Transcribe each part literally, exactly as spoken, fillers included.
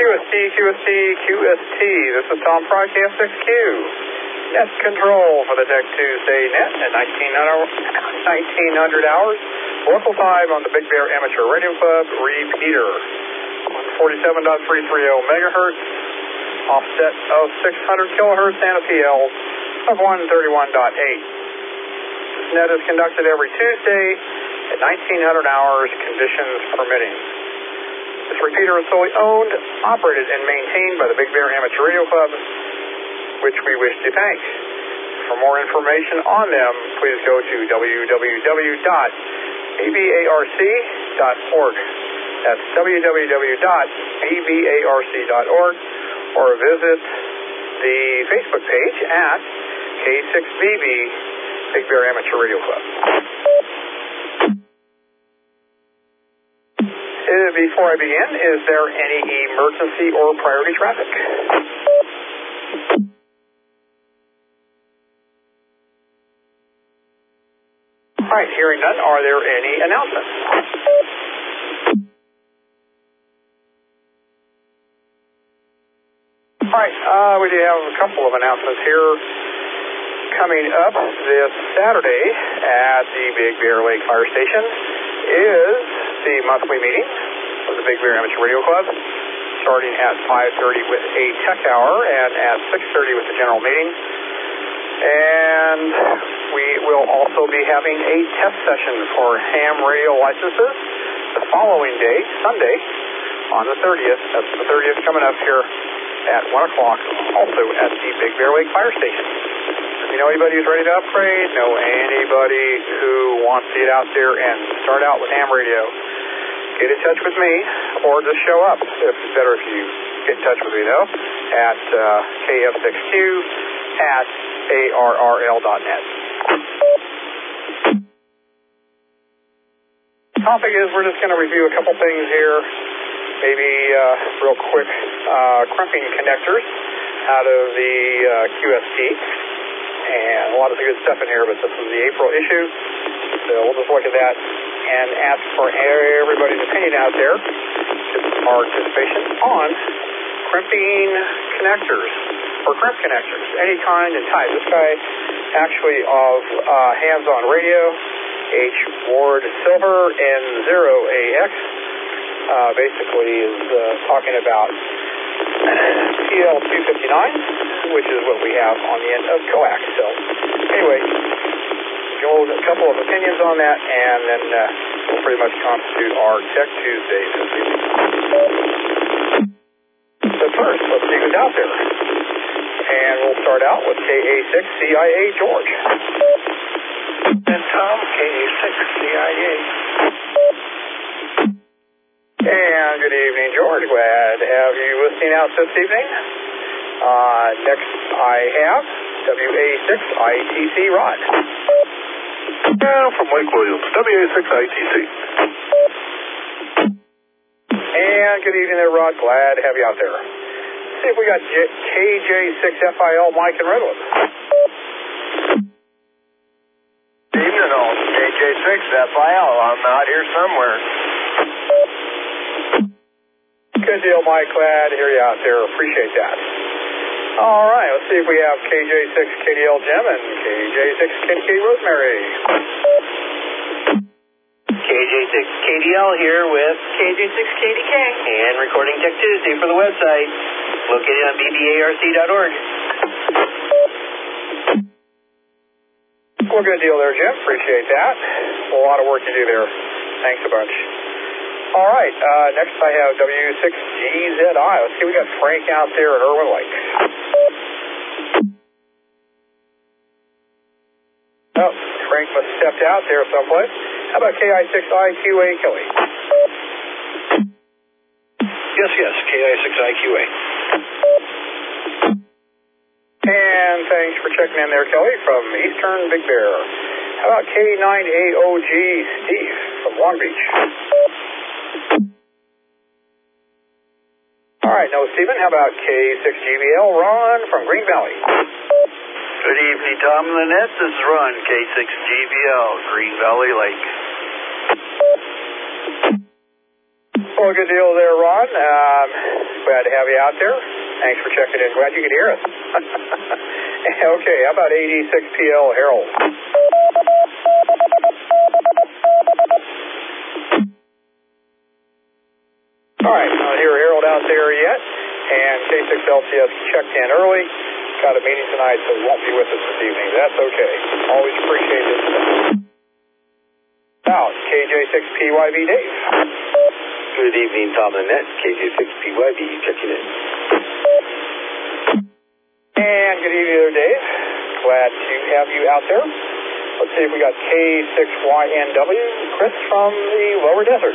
S T, Q S T, Q S T. This is Tom Fry, K F six Q. Net control for the Tech Tuesday net at nineteen hundred hours. Local five on the Big Bear Amateur Radio Club repeater. forty-seven point three three zero megahertz. Offset of six hundred kilohertz and a P L of one thirty-one point eight. This net is conducted every Tuesday at nineteen hundred hours, conditions permitting. This repeater is solely owned, operated, and maintained by the Big Bear Amateur Radio Club, which we wish to thank. For more information on them, please go to w w w dot a b a r c dot org. That's w w w dot a b a r c dot org, or visit the Facebook page at K six B B, Big Bear Amateur Radio Club. Uh, before I begin, is there any emergency or priority traffic? All right, hearing none, are there any announcements? All right, uh, we do have a couple of announcements here. Coming up this Saturday at the Big Bear Lake Fire Station is the monthly meeting of the Big Bear Amateur Radio Club, starting at five thirty with a tech hour and at six thirty with the general meeting. And we will also be having a test session for ham radio licenses the following day, Sunday, on the thirtieth. That's the thirtieth coming up here at one o'clock, also at the Big Bear Lake Fire Station. If you know anybody who's ready to upgrade, know anybody who wants to get out there and start out with ham radio, get in touch with me, or just show up. It's better if you get in touch with me, though, at uh, K F six Q at A R R L dot net. Topic is we're just going to review a couple things here, maybe uh, real quick, uh, crimping connectors out of the uh, Q S T, and a lot of good stuff in here, but this is the April issue, so we'll just look at that and ask for everybody's opinion out there, participation on crimping connectors, or crimp connectors, any kind and type. This guy actually of uh, hands-on radio, H. Ward Silver N zero A X, uh, basically is uh, talking about T L two fifty-nine, which is what we have on the end of coax. So anyway, a couple of opinions on that, and then uh, we'll pretty much constitute our Tech Tuesday this evening. So first, let's see who's out there. And we'll start out with K A six C I A George. And Tom, K A six C I A. And good evening, George. Glad to have you listening out this evening. Uh, next, I have W A six I T C Rod. Yeah, from Lake Williams, W A six I T C. And good evening there, Rod. Glad to have you out there. Let's see if we got K J six F I L Mike in Redwood. Good evening, all. K J six F I L. I'm out here somewhere. Good deal, Mike. Glad to hear you out there. Appreciate that. All right, let's see if we have K J six K D L Jim and K J six K D K Rosemary. K J six K D L here with K J six K D K and recording Tech Tuesday for the website, located on b b a r c dot org. Well, good deal there, Jim. Appreciate that. A lot of work to do there. Thanks a bunch. All right, uh, next I have W six G Z I. Let's see, we got Frank out there at Irwin Lake. Oh, Frank must have stepped out there someplace. How about K I six I Q A, Kelly? Yes, yes, K I six I Q A. And thanks for checking in there, Kelly, from Eastern Big Bear. How about K nine A O G, Steve, from Long Beach? All right, no, Stephen. How about K six G B L, Ron, from Green Valley? Good evening, Tom and Lynette. This is Ron, K six G B L, Green Valley Lake. Well, good deal there, Ron. Um, glad to have you out there. Thanks for checking in. Glad you could hear us. Okay, how about eighty-six P L Harold? All right, not hear Harold out there yet. And K six L C S checked in early. Got a meeting tonight, so won't be with us this evening. That's okay. Always appreciate it. Now, K J six P Y B Dave. Good evening, Tom and Annette. K J six P Y B checking in. And good evening there, Dave. Glad to have you out there. Let's see if we got K six Y N W, Chris from the lower desert.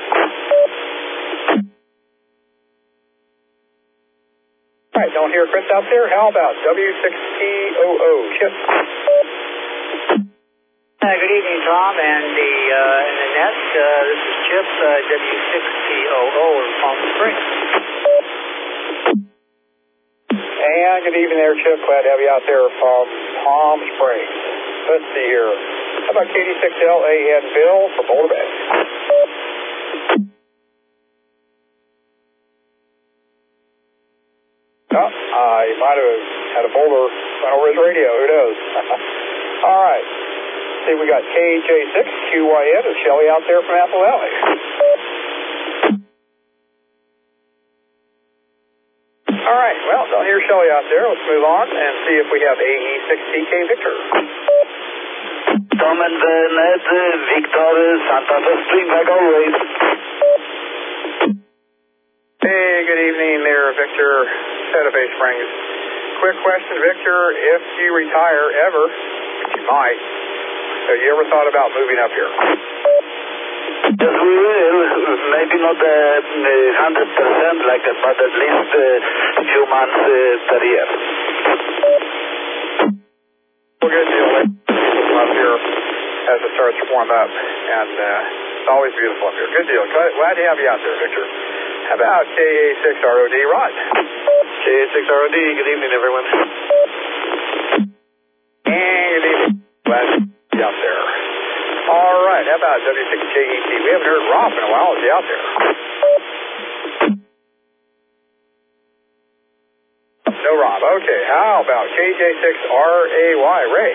All right, don't hear Chris out there. How about W six T O O, Chip? Uh, good evening, Tom and the uh, and Annette. Uh, this is Chip, uh, W six T O O in Palm Springs. And good evening there, Chip. Glad to have you out there from Palm Springs. Let's see here. How about K D six L A N Bill for Boulder Bay? Oh, uh, he might have had a Boulder run over his radio. Who knows? All right. See, we got K J six Q Y N. Is Shelly out there from Apple Valley? All right. Well, don't hear Shelly out there. Let's move on and see if we have A E six T K Victor. Tom and Annette, Victor, Santa Fe Spring, like always. Hey, good evening there, Victor, Santa Fe Springs. Quick question, Victor. If you retire ever, which you might, have you ever thought about moving up here? Yes, we will. Maybe not uh, one hundred percent, like, uh, but at least a uh, few months uh, per year. Well, good deal. Up here as it starts to warm up, and uh, it's always beautiful up here. Good deal. Glad to have you out there, Victor. How about K A six R O D, Rod? K A six R O D, good evening, everyone. And good evening. Glad to be out there. All right, how about W six J E T? We haven't heard Rob in a while. Is he out there? No Rob. Okay, how about K J six R A Y, Ray?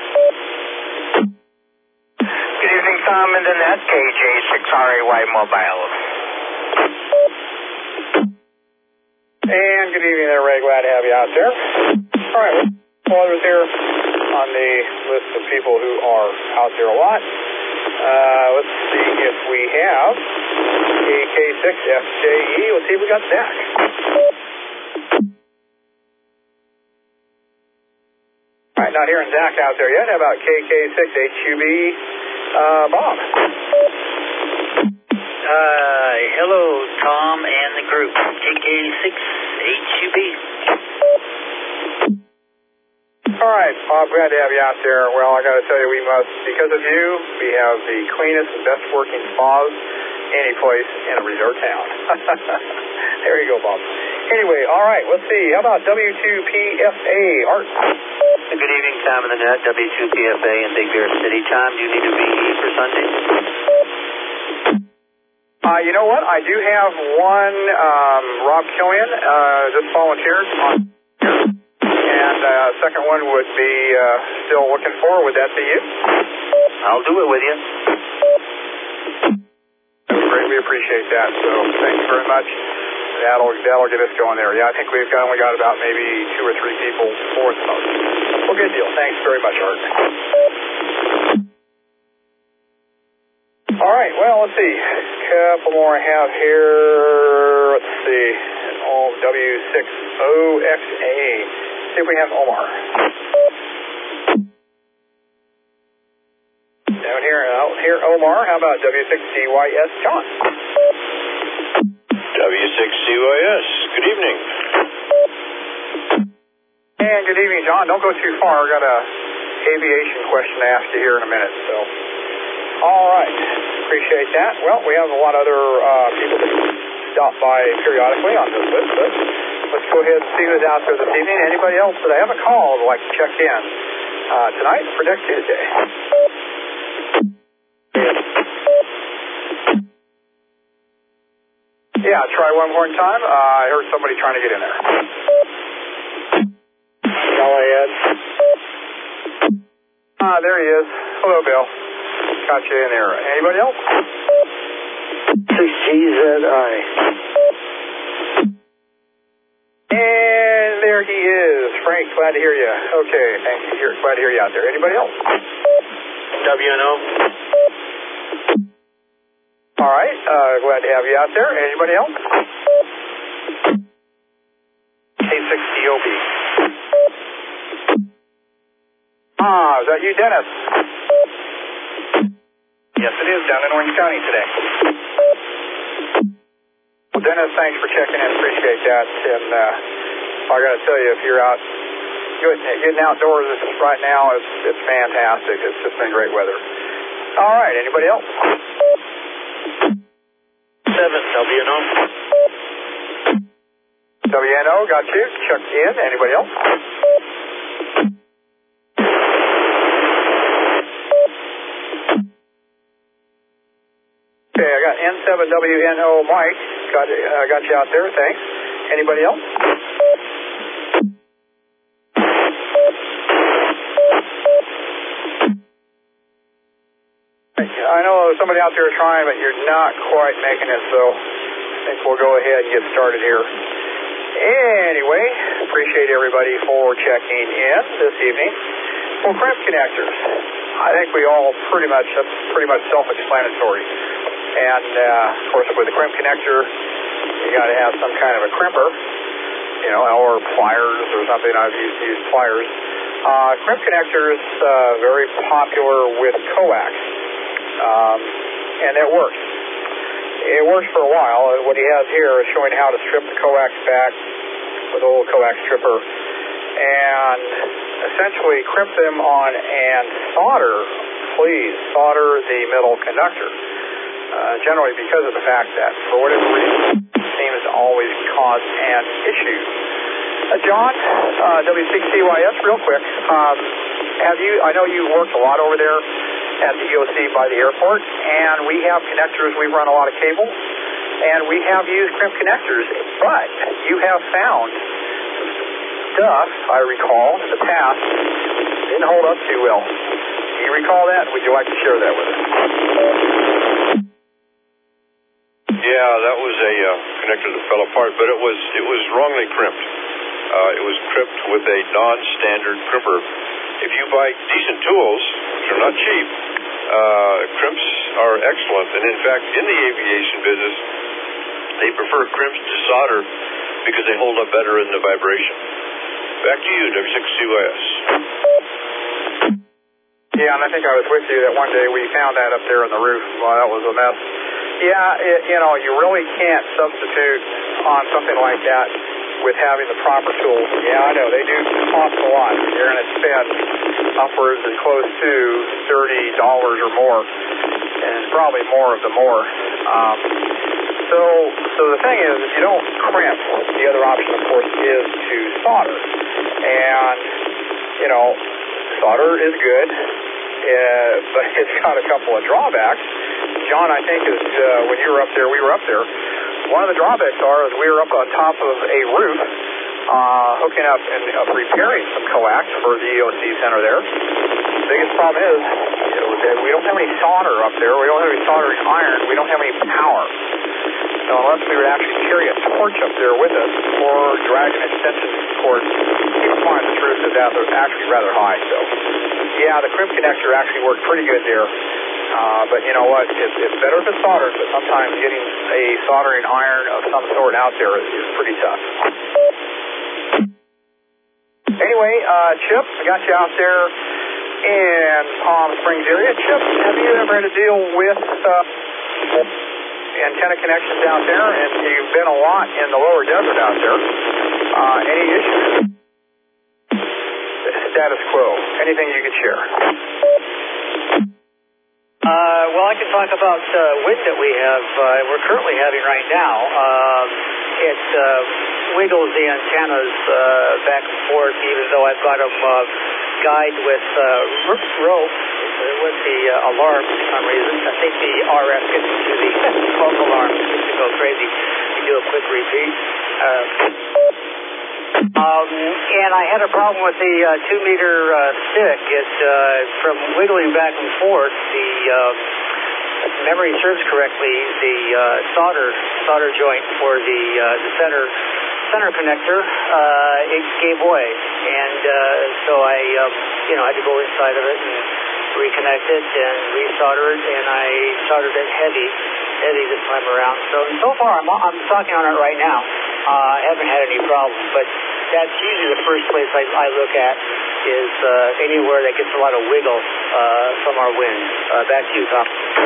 Good evening, Tom and Annette, K J six R A Y Mobile. And good evening there, Ray. Glad to have you out there. All right, well, others here on the list of people who are out there a lot. Uh, let's see if we have K K six F J E. Let's see if we got Zach. All right, not hearing Zach out there yet. How about K K six H U B, uh, Bob? Uh, hello, Tom and the group. K K six H U B. All right, Bob, glad to have you out there. Well, I got to tell you, we must, because of you, we have the cleanest and best working spas any place in a resort town. There you go, Bob. Anyway, all right, let's see. How about W two P F A, Art? Good evening, Tom and Annette, W two P F A in Big Bear City. Tom, do you need a V E for Sunday? Uh, you know what? I do have one, um, Rob Killian, uh, just volunteered on, and uh, second one would be uh, still looking for. Would that be you? I'll do it with you. I would greatly appreciate that. So thank you very much. That'll that'll get us going there. Yeah, I think we've got, only got about maybe two or three people for the most. Well, good deal. Thanks very much, Art. All right, well, let's see. A couple more I have here. Let's see. Oh, W six O X A. See if we have Omar. Down here, out here, Omar. How about W six C Y S, John? W six C Y S, good evening. And good evening, John. Don't go too far. I got a aviation question to ask you here in a minute. So, all right. Appreciate that. Well, we have a lot of other uh, people that stop by periodically on this list, but let's go ahead and see who's out there this evening. Anybody else that I have a call would like to check in uh, tonight for next Tuesday? Yeah, try one more time. Uh, I heard somebody trying to get in there. Go ahead. Ah, there he is. Hello, Bill. Got you in there. Anybody else? six G Z I. And there he is. Frank, glad to hear you. Okay, thank you. Here, glad to hear you out there. Anybody else? W N O. All right, uh, glad to have you out there. Anybody else? K six D O B. Ah, is that you, Dennis? Yes, it is, down in Orange County today. Well, Dennis, thanks for checking in. Appreciate that. And uh, I got to tell you, if you're out getting outdoors right now, it's, it's fantastic. It's just been great weather. All right, anybody else? seven W N O. W N O, got you. Check in. Anybody else? Okay, I got N seven W N O Mike. Got, uh, got you out there. Thanks. Anybody else? I know somebody out there is trying, but you're not quite making it, so I think we'll go ahead and get started here. Anyway, appreciate everybody for checking in this evening. For crimp connectors, I think we all pretty much, that's pretty much self-explanatory. And, uh, of course, with a crimp connector, you got to have some kind of a crimper, you know, or pliers or something. I've used, used pliers. Uh, crimp connectors, uh, very popular with coax. Um, and it works. It works for a while. What he has here is showing how to strip the coax back with a little coax stripper and essentially crimp them on and solder, please, solder the middle conductor. Uh, generally because of the fact that, for whatever reason, it seems to always cause an issue. Uh, John, uh, W six C Y S, real quick, um, have you, I know you worked a lot over there at the E O C by the airport, and we have connectors, we run a lot of cable, and we have used crimp connectors, but you have found stuff, I recall, in the past, didn't hold up too well. Do you recall that? Would you like to share that with us? Yeah, that was a uh, connector that fell apart, but it was it was wrongly crimped. Uh, it was crimped with a non-standard crimper. If you buy decent tools, which are not cheap, uh, crimps are excellent. And in fact, in the aviation business, they prefer crimps to solder because they hold up better in the vibration. Back to you, W six C Y S. Yeah, and I think I was with you that one day we found that up there on the roof. Well, that was a mess. Yeah, it, you know, you really can't substitute on something like that with having the proper tools. Yeah, I know, they do cost a lot. You're going to spend upwards and close to thirty dollars or more, and probably more of the more. Um, so, so the thing is, if you don't crimp, the other option, of course, is to solder. And, you know, solder is good, uh, but it's got a couple of drawbacks. John, I think, is uh, when you were up there, we were up there. One of the drawbacks are is we were up on top of a roof, uh, hooking up and uh, repairing some coax for the E O C center there. The biggest problem is, you know, that we don't have any solder up there. We don't have any soldering iron. We don't have any power. So unless we would actually carry a torch up there with us or drag an extension cord, keep in mind the roof is actually rather high. So, yeah, the crimp connector actually worked pretty good there. Uh, but you know what, it's, it's better if it's soldered, but sometimes getting a soldering iron of some sort out there is, is pretty tough. Anyway, uh, Chip, I got you out there in Palm Springs area. Chip, have you ever had to deal with uh, antenna connections out there? And you've been a lot in the lower desert out there. Uh, any issues? Status quo. Anything you could share? Uh, well, I can talk about uh, wind that we have, uh, we're currently having right now. Um, it uh, wiggles the antennas uh, back and forth, even though I've got them uh, guide with uh, rope with the uh, alarm for some reason. I think the R F gets to the smoke alarm to go crazy. do a quick repeat. Uh, um, and I had a problem with the uh, two-meter uh, stick. It, uh, from wiggling back and forth, the, uh, if memory serves correctly, the uh, solder solder joint for the uh, the center center connector, uh, it gave way, and uh, so I, um, you know, had to go inside of it and reconnect it and resolder it, and I soldered it heavy, heavy this time around. So so far, I'm I'm talking on it right now. Uh, I haven't had any problem, but that's usually the first place I, I look at is uh, anywhere that gets a lot of wiggle uh, from our wind. Uh, back to you, Tom.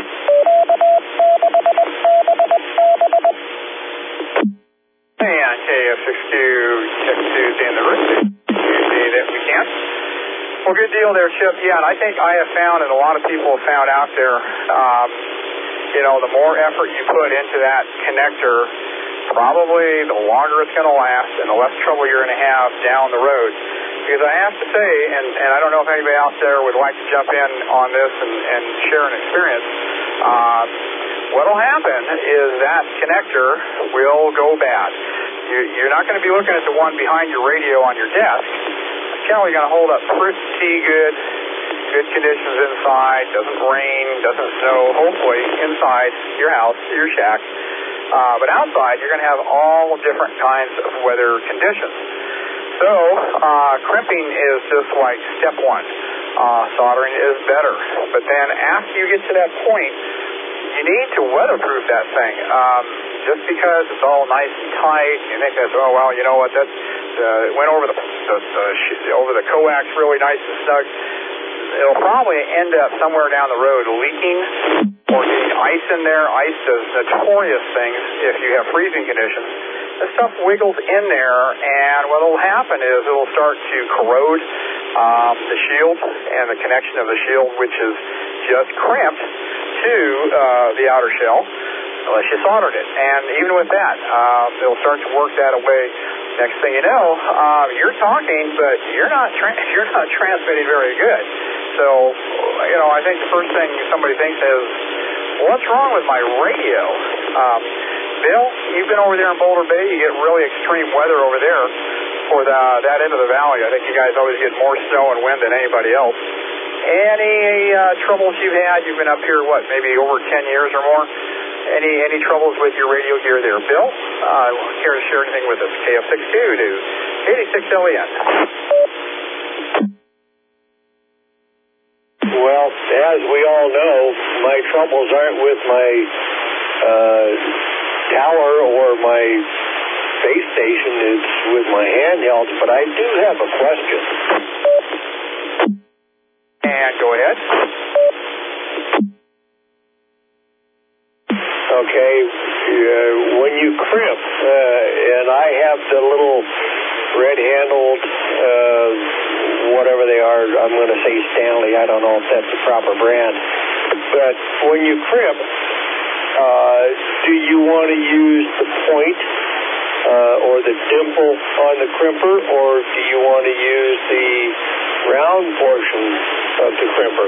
And K F six Q, check two's in the room. Usually that we can. Well, good deal there, Chip. Yeah, and I think I have found, and a lot of people have found out there, um, you know, the more effort you put into that connector, probably the longer it's going to last and the less trouble you're going to have down the road. Because I have to say, and, and I don't know if anybody out there would like to jump in on this and, and share an experience, uh, what will happen is that connector will go bad. You, you're not going to be looking at the one behind your radio on your desk. It's generally going to hold up pretty good, good conditions inside, doesn't rain, doesn't snow, hopefully inside your house, your shack. Uh, but outside, you're going to have all different kinds of weather conditions. So, uh, crimping is just like step one. Uh, soldering is better. But then after you get to that point, you need to weatherproof that thing. Um, just because it's all nice and tight, you think that's, oh, well, you know what, that uh, it went over the, the, the over the coax really nice and snug. It'll probably end up somewhere down the road leaking or getting ice in there. Ice does notorious things if you have freezing conditions. The stuff wiggles in there, and what will happen is it will start to corrode um, the shield and the connection of the shield, which is just crimped to uh, the outer shell, unless you soldered it. And even with that, um, it'll start to work that away. Next thing you know, uh, you're talking, but you're not tra- you're not transmitting very good. So, you know, I think the first thing somebody thinks is, what's wrong with my radio? Um, Bill, you've been over there in Boulder Bay. You get really extreme weather over there for the, that end of the valley. I think you guys always get more snow and wind than anybody else. Any uh, troubles you've had? You've been up here, what, maybe over ten years or more? Any any troubles with your radio gear there? Bill, uh, care to share anything with us? K F six Q to eighty-six L E N. Well, as we all know, my troubles aren't with my uh, tower or my base station. It's with my handhelds, but I do have a question. And go ahead. Okay, uh, when you crimp, uh, and I have the little red-handled, uh, whatever they are, I'm going to say Stanley, I don't know if that's the proper brand, but when you crimp, uh, do you want to use the point uh, or the dimple on the crimper, or do you want to use the round portion of the crimper?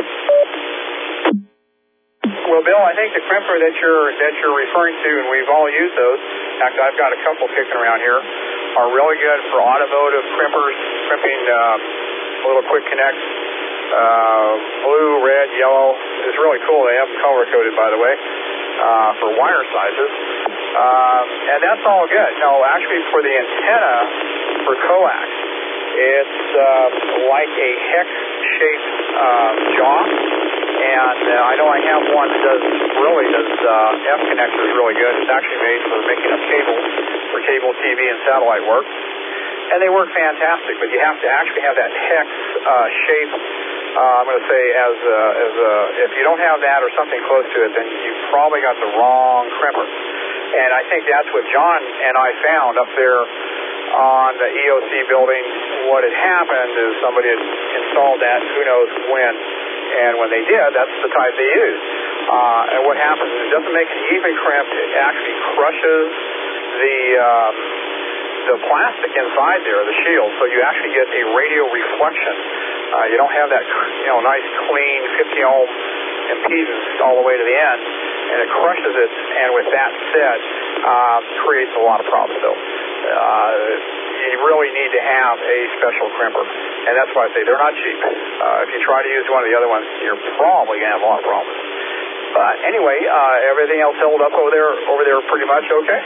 Well, Bill, I think the crimper that you're that you're referring to, and we've all used those. In fact, I've got a couple kicking around here, are really good for automotive crimpers, crimping um, little quick connects. Uh, blue, red, yellow. It's really cool. They have them color coded, by the way, uh, for wire sizes, um, and that's all good. No, actually, for the antenna for coax, it's uh, like a hex-shaped uh, jaw. And uh, I know I have one that does really does uh, F connectors really good. It's actually made for making up cable for cable T V and satellite work, and they work fantastic. But you have to actually have that hex uh, shape. Uh, I'm going to say as a, as a, if you don't have that or something close to it, then you've probably got the wrong crimper. And I think that's what John and I found up there on the E O C building. What had happened is somebody had installed that, who knows when. And when they did, that's the type they used. Uh, and what happens is it doesn't make an even crimp. It actually crushes the um, the plastic inside there, the shield, so you actually get a radio reflection. Uh, you don't have that, you know, nice, clean fifty ohm impedance all the way to the end, and it crushes it. And with that said, uh, creates a lot of problems. So uh, you really need to have a special crimper, and that's why I say they're not cheap. Uh, if you try to use one of the other ones, you're probably going to have a lot of problems. But anyway, uh, everything else held up over there, over there pretty much okay?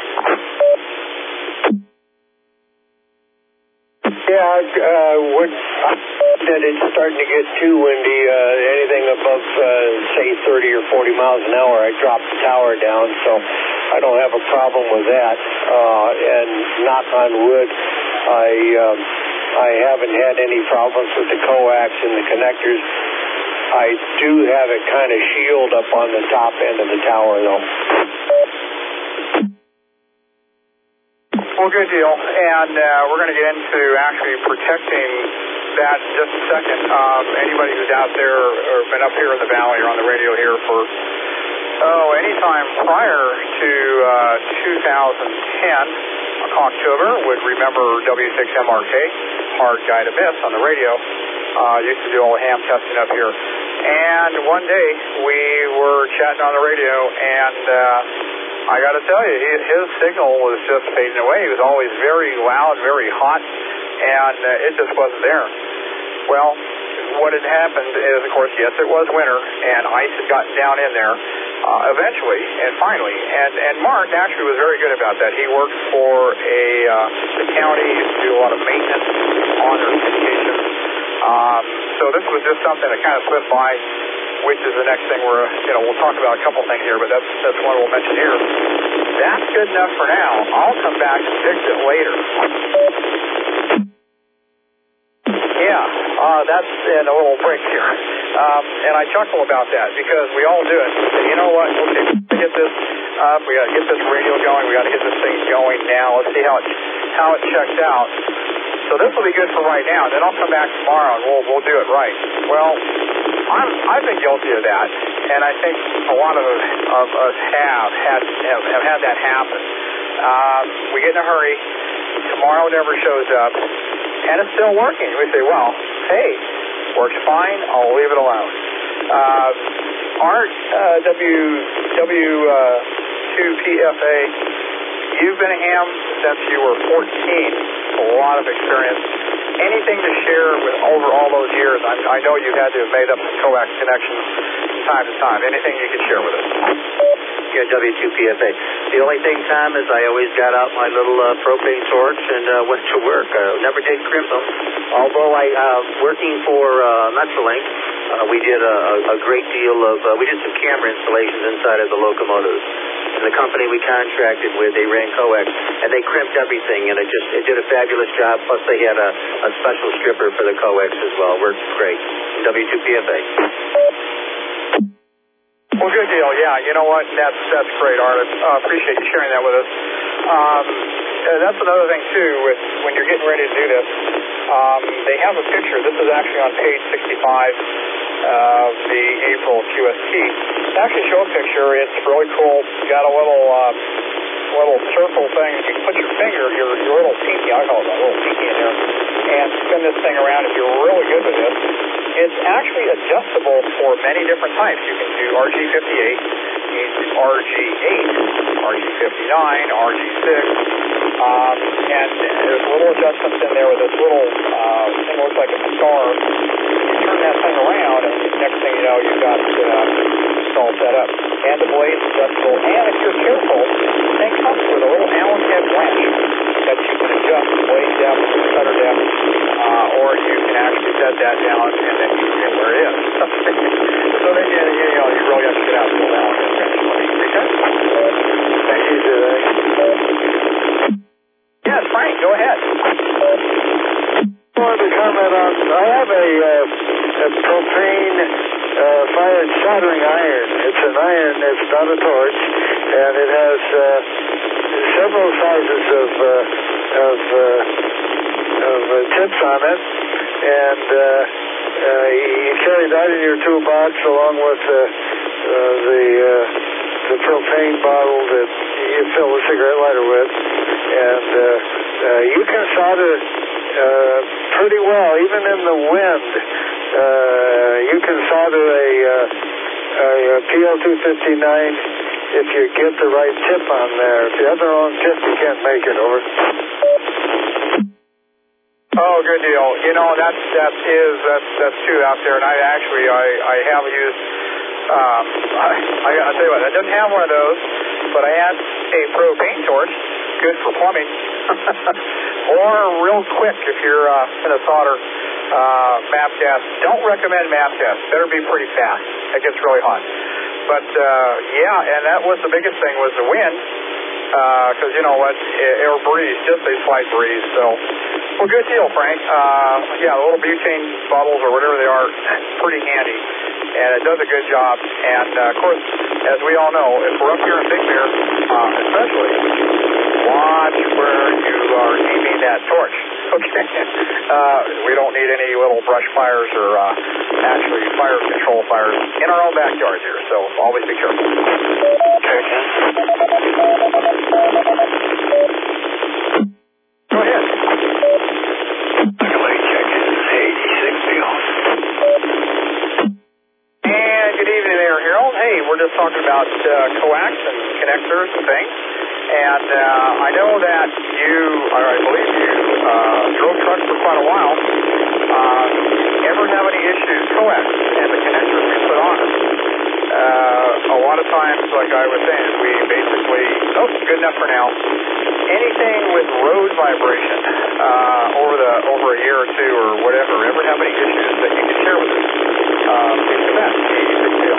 Yeah, uh, would, that it's starting to get too windy. Uh, anything above, uh, say, thirty or forty miles an hour, I drop the tower down, so I don't have a problem with that. Uh, and knock on wood, I, um, I haven't had any problems with the coax and the connectors. I do have it kind of shield up on the top end of the tower, though. Well, good deal, and uh, we're going to get into actually protecting that in just a second. Um, anybody who's out there or been up here in the valley or on the radio here for, oh, any time prior to uh, two thousand ten, October, would remember W six M R K, Hard Guy to Miss on the radio. Uh, used to do all the ham testing up here. And one day we were chatting on the radio, and uh, I got to tell you, his, his signal was just fading away. He was always very loud, very hot, and uh, it just wasn't there. Well, what had happened is, of course, yes, it was winter, and ice had gotten down in there uh, eventually and finally. And, and Mark actually was very good about that. He worked for a uh, the county, used to do a lot of maintenance on their communications. Um, so this was just something that kind of slipped by, which is the next thing we're, you know, we'll talk about a couple things here, but that's that's one we'll mention here. That's good enough for now. I'll come back and fix it later. Yeah, uh, that's in a little break here. Um, and I chuckle about that because we all do it. You know what? Okay, get this up. We got to get this radio going. We got to get this thing going now. Let's see how it how it checks out. So this will be good for right now. Then I'll come back tomorrow and we'll we'll do it right. Well, I'm, I've been guilty of that, and I think a lot of, of us have had have, have had that happen. Um, we get in a hurry. Tomorrow never shows up, and it's still working. We say, well, hey, works fine. I'll leave it alone. Uh, Art, uh, W W two P F A, you've been a ham since you were fourteen. A lot of experience. Anything to share with over all those years? I, I know you had to have made up some coax connections from time to time. Anything you could share with us? Yeah, W two P F A. The only thing, Tom, is I always got out my little uh, propane torch and uh, went to work. Uh, never did crimp them. Although I, uh, working for uh, Metrolink, uh, we did a, a great deal of, uh, we did some camera installations inside of the locomotives. And the company we contracted with, they ran coax, and they crimped everything, and it just, it did a fabulous job. Plus they had a, a special stripper for the coax as well. Worked great. W two P F A. Well, good deal. Yeah, you know what? That's that's great, Art. I uh, appreciate you sharing that with us. Um, uh, that's another thing, too, with when you're getting ready to do this. Um, they have a picture. This is actually on page sixty-five of the April Q S T. They actually show a picture. It's really cool. You got a little uh, little circle thing. You can put your finger, your, your little pinky, I call it a little pinky in there, and spin this thing around if you're really good with this. It's actually adjustable for many different types. You can do R G fifty-eight, you can do R G eight, R G fifty-nine, R G six, um, and there's little adjustments in there with this little uh, thing that looks like a star. You turn that thing around, and next thing you know, you've got uh, it's all set up. And the blade's adjustable, and if you're careful, the thing comes with a little Allen head wrench that you can adjust the blade depth, the cutter depth, uh, or you can actually set that down and then you can where it is. So then you, you know, you really have to get out and pull down. Okay? Thank you, today. Yes, Frank, go ahead. I wanted to comment on, I have a, uh, a propane uh, fired soldering iron. It's an iron, it's not a torch, and it has uh, several sizes of, uh, of, uh, of uh, tips on it, and uh, uh, you carry that in your toolbox along with uh, uh, the, uh, the propane bottle that you fill the cigarette lighter with, and uh, uh, you can solder uh, pretty well, even in the wind. Uh, you can solder a, uh, a P L two fifty-nine if you get the right tip on there. If you have the wrong tip, you can't make it. Over. Oh, good deal. You know, that's, that is, that's, that's true out there, and I actually, I, I have used, um, I, I gotta tell you what, I didn't have one of those, but I had a propane torch, good for plumbing, or real quick if you're uh, in a solder uh, map gas. Don't recommend map gas. Better be pretty fast. It gets really hot. But, uh, yeah, and that was the biggest thing was the wind, because, uh, you know what, air breeze, just a slight breeze, so... Well, good deal, Frank. Uh, yeah, the little butane bottles or whatever they are, pretty handy, and it does a good job. And, uh, of course, as we all know, if we're up here in Big Bear, uh, especially, watch where you are aiming that torch, okay? uh, we don't need any little brush fires or uh, actually fire control fires in our own backyard here, so always be careful. Okay. Go ahead. And good evening there, Harold. Hey, we're just talking about uh, coax and connectors and things. And uh, I know that you, or I believe you, uh, drove trucks for quite a while. Uh, ever have any issues coax and the connectors we put on it? Uh, a lot of times, like I was saying, we basically, oh, good enough for now. Anything with road vibration uh, over the over a year or two or whatever, ever have any issues that you can share with us? Uh, please do that. Big deal.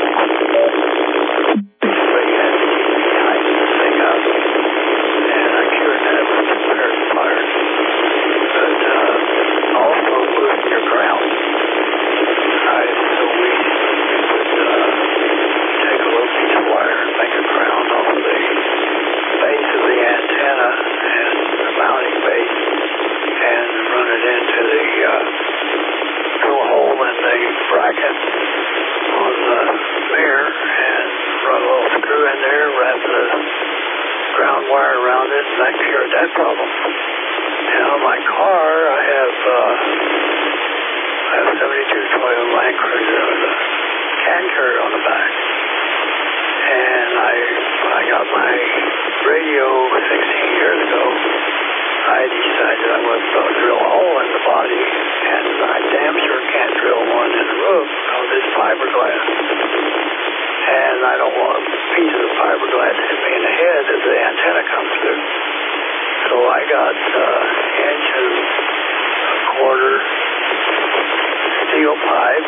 And I cured that with the fire fire. But uh, also losing your ground. Right, so we would uh, take a little piece of wire and make a ground off of the base of the antenna and the mounting base and run it into the uh, drill hole in the bracket on the mirror and run a little screw in there, wrap the ground wire around it, and that cured that problem. And on my car, I have uh, I have a seventy-two Toyota Land Cruiser with a can carrier on the back. And I, when I got my radio sixteen years ago, I decided I was going to drill a hole in the body, and I damn sure can't drill one in the roof because it's fiberglass. And I don't want a piece of fiberglass hit me in the head as the antenna comes through. So I got uh, inch and a quarter steel pipe,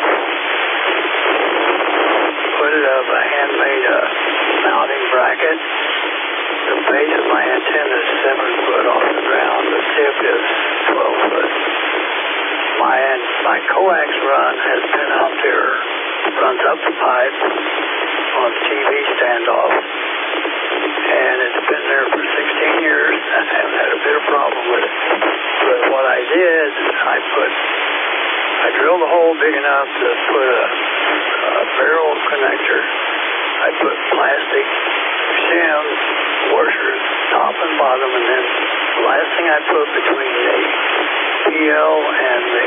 put it up a handmade uh, mounting bracket. The base of my antenna is seven foot off the ground. The tip is twelve foot. My my coax run has been out there, runs up the pipe on T V standoff, and it's been there for sixteen years. I haven't had a bit of problem with it. But what I did, I put, I drilled a hole big enough to put a, a barrel connector. I put plastic shims, washers, top and bottom, and then the last thing I put between the P L and the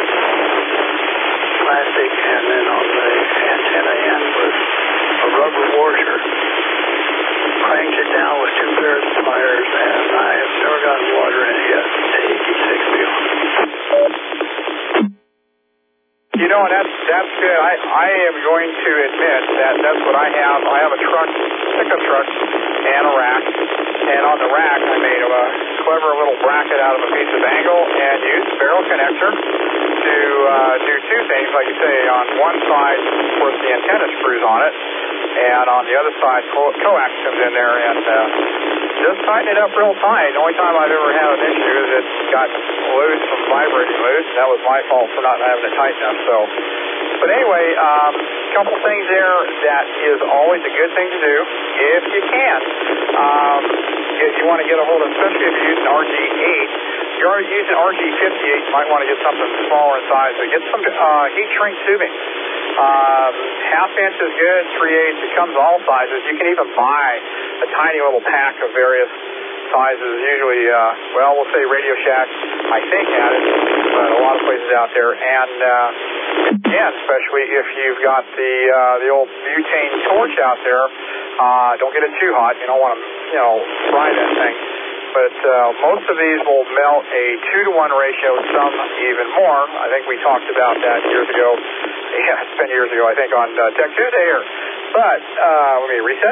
plastic and then on the antenna end was a rubber washer. Cranked it down with two pairs of pliers, and I have never gotten water in it yet. eighty-six deal. You know, that's that's good. I I am going to admit that that's what I have. I have a truck, pickup truck, and a rack. And on the rack, I made a clever little bracket out of a piece of angle and used barrel connector to uh, do two things. Like you say, on one side, of course, the antenna screws on it, and on the other side, co- coax comes in there and uh, just tighten it up real tight. The only time I've ever had an issue is it got loose from vibrating loose. That was my fault for not having it tight enough. So, but anyway, a um, couple things there that is always a good thing to do if you can. Um, if you want to get a hold of, especially if you're using R G eight, if you're using R G fifty-eight, you might want to get something smaller in size. But get some uh, heat shrink tubing. Um, half inch is good, three eighths, it comes all sizes. You can even buy a tiny little pack of various sizes. Usually, uh, well, we'll say Radio Shack, I think, had it, but a lot of places out there. And, uh, yeah, especially if you've got the uh, the old butane torch out there, uh, don't get it too hot. You don't want to, you know, fry that thing. But uh, most of these will melt a two to one ratio, some even more. I think we talked about that years ago. Yeah, it's been years ago, I think, on uh, Tech Tuesday here. But, uh, let me reset.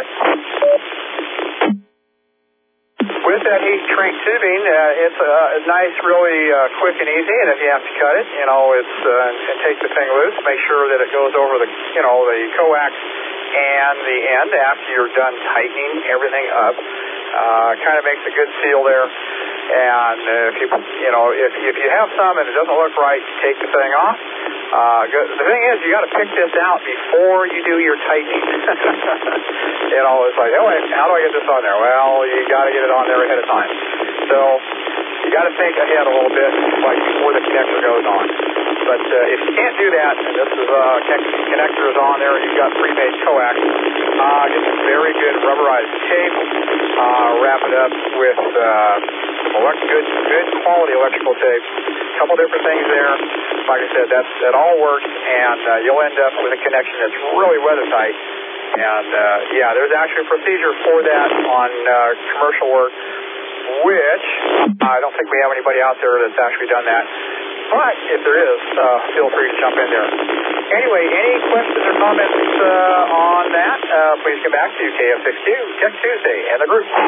With that heat shrink tubing, uh, it's uh, nice, really uh, quick and easy. And if you have to cut it, you know, it's uh, and take the thing loose, make sure that it goes over the, you know, the coax and the end after you're done tightening everything up. Uh, kind of makes a good seal there. And uh, if you, you know, if, if you have some and it doesn't look right, take the thing off. Uh, good. The thing is, you got to pick this out before you do your tightening. You know, it's like, oh, wait, how do I get this on there? Well, you got to get it on there ahead of time. So you got to think ahead a little bit, like before the connector goes on. But uh, if you can't do that, and this is uh, connector is on there, and you've got pre-made coax, uh, get some very good rubberized tape. Uh, wrap it up with uh, some elect good, good quality electrical tape. A couple different things there. Like I said, that's, that all works, and uh, you'll end up with a connection that's really weather tight. And uh, yeah, there's actually a procedure for that on uh, commercial work, which I don't think we have anybody out there that's actually done that. But if there is, uh, feel free to jump in there. Anyway, any questions or comments uh, on that, uh, please come back to K F six Q, Tech Tuesday, and the group.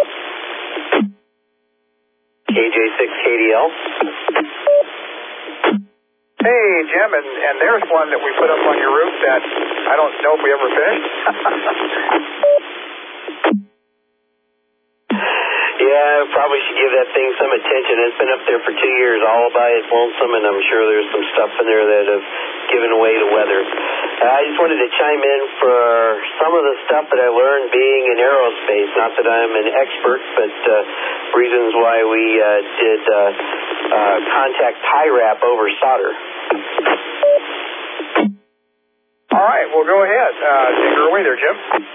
K J six K D L. Hey, Jim, and, and there's one that we put up on your roof that I don't know if we ever finished. Yeah, probably should give that thing some attention. It's been up there for two years, all by its lonesome, and I'm sure there's some stuff in there that have given away to weather. Uh, I just wanted to chime in for some of the stuff that I learned being in aerospace. Not that I'm an expert, but uh, reasons why we uh, did uh, uh, contact tie wrap over solder. All right, well, go ahead. Uh, take her away there, Jim.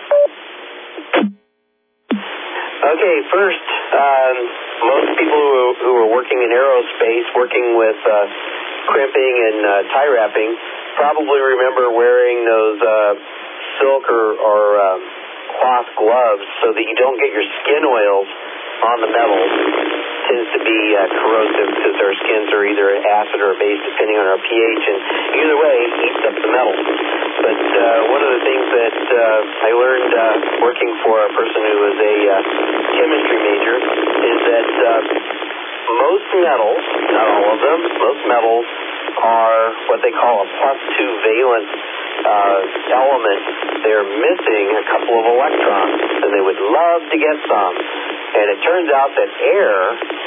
Okay, first, um, most people who, who are working in aerospace, working with uh, crimping and uh, tie wrapping, probably remember wearing those uh, silk or, or uh, cloth gloves so that you don't get your skin oils on the metal. It tends to be uh, corrosive because our skins are either acid or base depending on our pH, and either way, it heats up the metal. But uh, one of the things that uh, I learned uh, working for a person who was a uh, chemistry major is that uh, most metals, not all of them, most metals are what they call a plus two valent uh, element. They're missing a couple of electrons, and they would love to get some. And it turns out that air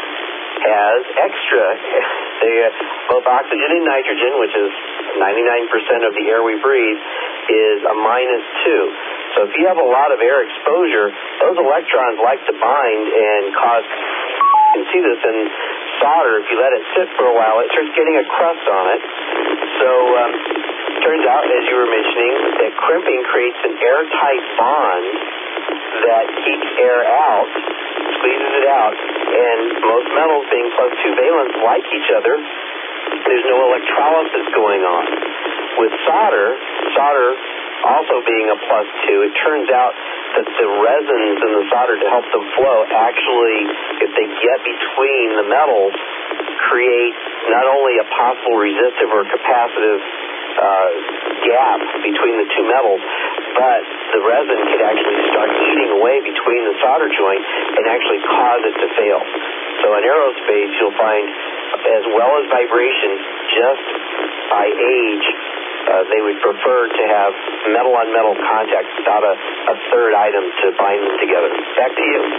has extra, they, uh, both oxygen and nitrogen, which is ninety-nine percent of the air we breathe, is a minus two. So if you have a lot of air exposure, those electrons like to bind and cause, you can see this in solder, if you let it sit for a while, it starts getting a crust on it. So um, it turns out, as you were mentioning, that crimping creates an airtight bond that keeps air out, squeezes it out, and most metals being plus two valence like each other, there's no electrolysis going on. With solder, solder also being a plus two, it turns out that the resins in the solder to help them flow actually, if they get between the metals, create not only a possible resistive or capacitive uh, gap between the two metals, but the resin could actually start eating away between the solder joint and actually cause it to fail. So in aerospace, you'll find, as well as vibration, just by age, uh, they would prefer to have metal-on-metal contact without a, a third item to bind them together. Back to you.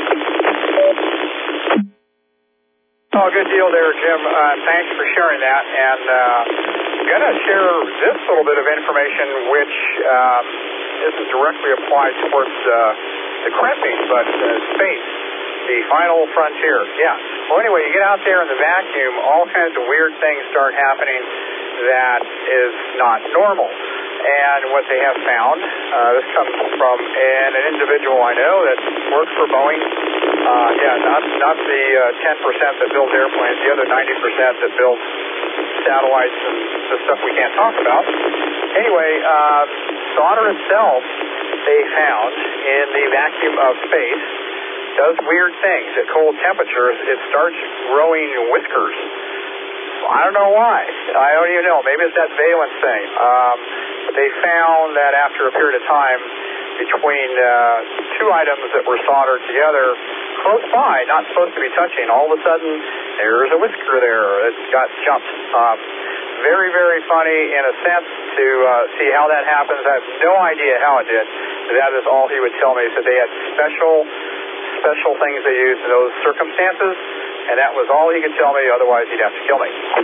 Oh, good deal there, Jim. Uh, thanks for sharing that. And uh, I'm going to share this little bit of information, which um, isn't directly applied towards uh, the crimping, but uh, space, the final frontier. Yeah. Well, anyway, you get out there in the vacuum, all kinds of weird things start happening that is not normal. And what they have found, uh, this comes from an, an individual I know that works for Boeing, Uh, yeah, not not the uh, ten percent that builds airplanes, the other ninety percent that builds satellites and the stuff we can't talk about. Anyway, uh, solder itself, they found in the vacuum of space, does weird things. At cold temperatures, it starts growing whiskers. I don't know why. I don't even know. Maybe it's that valence thing. Um, but they found that after a period of time, between uh, two items that were soldered together close by, not supposed to be touching, all of a sudden there's a whisker there. It got jumped. Um, very, very funny in a sense to uh, see how that happens. I have no idea how it did. That is all he would tell me. So they had special, special things they used in those circumstances, and that was all he could tell me. Otherwise, he'd have to kill me.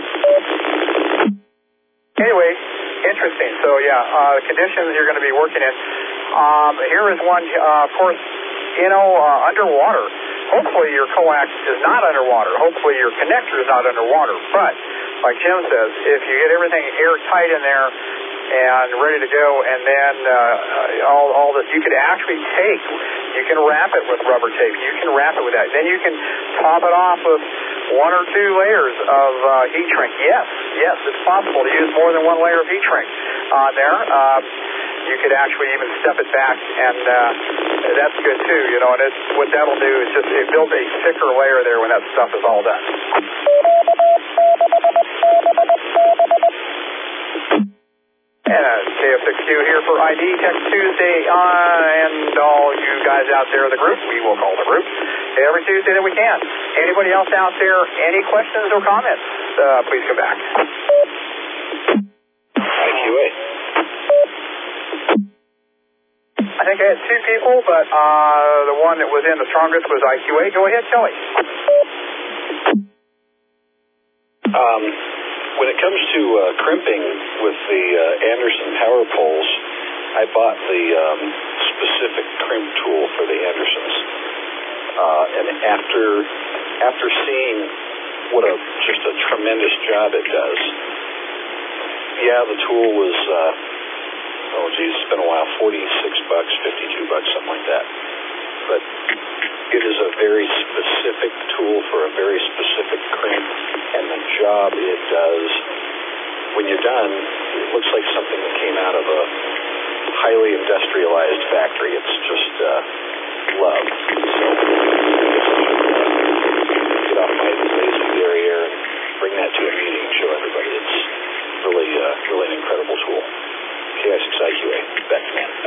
Anyway, interesting. So yeah, uh, conditions you're going to be working in. Um, here is one, uh, of course, you know, uh, underwater. Hopefully your coax is not underwater. Hopefully your connector is not underwater. But, like Jim says, if you get everything airtight in there and ready to go, and then uh, all, all this, you could actually take, you can wrap it with rubber tape. You can wrap it with that. Then you can top it off with one or two layers of uh, heat shrink. Yes, yes, it's possible to use more than one layer of heat shrink on there. Uh, You could actually even step it back, and uh, that's good too, you know, and it's, what that'll do is just, it builds a thicker layer there when that stuff is all done. And uh, K F six Q here for I D Tech Tuesday, uh, and all you guys out there in the group, we will call the group, every Tuesday that we can. Anybody else out there, any questions or comments, uh, please come back. I Q A. I think I had two people, but uh, the one that was in the strongest was I Q A. Go ahead, Kelly. Um, when it comes to uh, crimping with the uh, Anderson power poles, I bought the um, specific crimp tool for the Andersons. Uh, and after after seeing what a just a tremendous job it does, yeah, the tool was... Uh, Oh, geez, it's been a while, forty-six bucks, fifty-two bucks, something like that. But it is a very specific tool for a very specific crimp, and the job it does, when you're done, it looks like something that came out of a highly industrialized factory. It's just uh, love. So I guess I should uh, get off my lazy derriere and bring that to a meeting and show everybody. It's really, uh, really an incredible tool. K I six I Q A, back to man.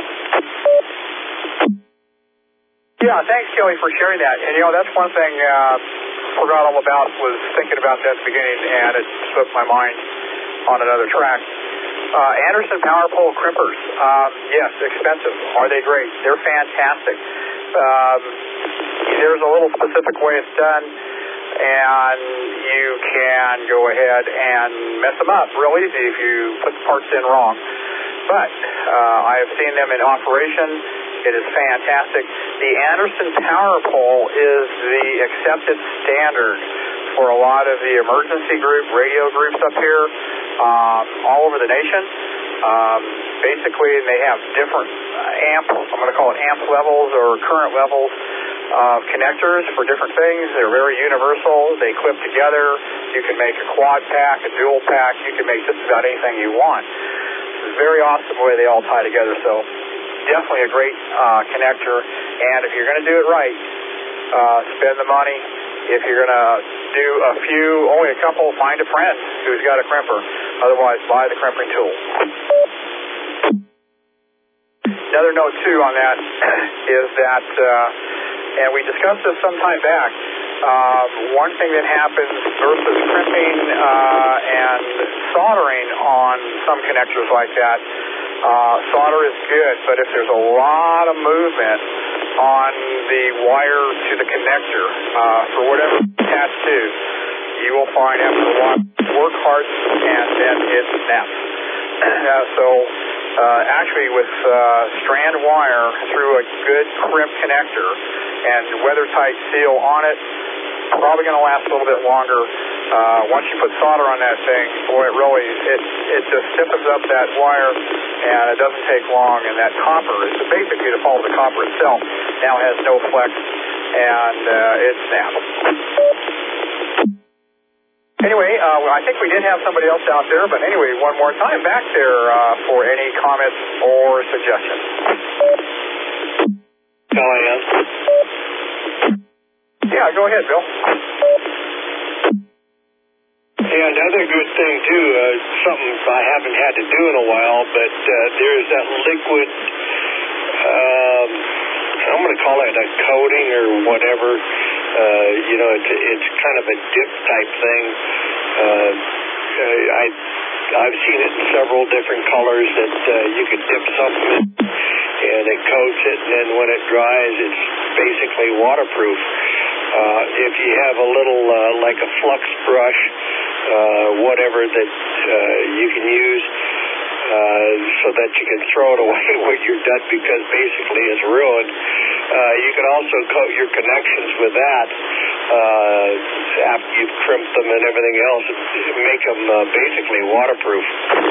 Yeah, thanks, Kelly, for sharing that. And, you know, that's one thing I uh, forgot all about, was thinking about that at the beginning, and it slipped my mind on another track. Uh, Anderson Power Pole crimpers, um, yes, expensive. Are they great? They're fantastic. Um, there's a little specific way it's done, and you can go ahead and mess them up real easy if you put the parts in wrong. But uh, I have seen them in operation. It is fantastic. The Anderson Power Pole is the accepted standard for a lot of the emergency group, radio groups up here, um, all over the nation. Um, basically, they have different amp, I'm going to call it amp levels or current levels of connectors for different things. They're very universal. They clip together. You can make a quad pack, a dual pack. You can make just about anything you want. It's very awesome the way they all tie together. So definitely a great uh, connector. And if you're going to do it right, uh, spend the money. If you're going to do a few, only a couple, find a friend who's got a crimper. Otherwise, buy the crimping tool. Another note, too, on that is that, uh, and we discussed this some time back, uh, one thing that happens versus crimping uh, and soldering on some connectors like that, uh, solder is good, but if there's a lot of movement on the wire to the connector, uh, for whatever it's attached to, you will find after a while, work hard and then it snaps. Uh, so, uh, actually with uh, strand wire through a good crimp connector and weather-tight seal on it, probably going to last a little bit longer. Uh, once you put solder on that thing, boy, it really, it, it just stiffens up that wire, and it doesn't take long, and that copper, is basically to follow the copper itself, now has no flex, and uh, it snapped. Anyway, uh, I think we did have somebody else out there, but anyway, one more time back there uh, for any comments or suggestions. L A M. Yeah, go ahead, Bill. Yeah, another good thing, too, uh, something I haven't had to do in a while, but uh, there's that liquid, um, I'm going to call it a coating or whatever. Uh, you know, it's, it's kind of a dip type thing. Uh, I, I've seen it in several different colors that uh, you could dip something in and it coats it, and then when it dries, it's basically waterproof. Uh, if you have a little, uh, like a flux brush, uh, whatever that uh, you can use uh, so that you can throw it away when you're done because basically it's ruined. Uh, you can also coat your connections with that uh, after you've crimped them and everything else and make them uh, basically waterproof.